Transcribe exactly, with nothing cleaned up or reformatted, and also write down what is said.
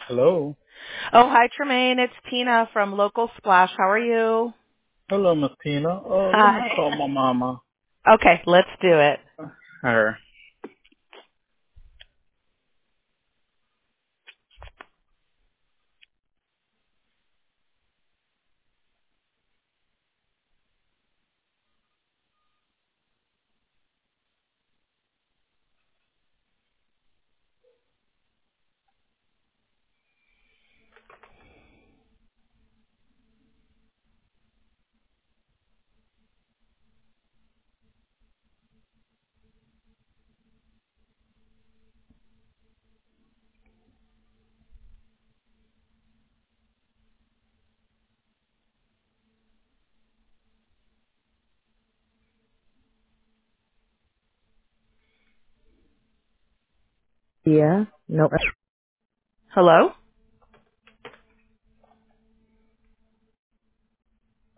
Hello. Oh, hi, Tremaine. It's Tina from Local Splash. How are you? Hello, Miss Tina. Uh, let me Hi. call my mama. Okay, let's do it. Her. Yeah. No. Hello?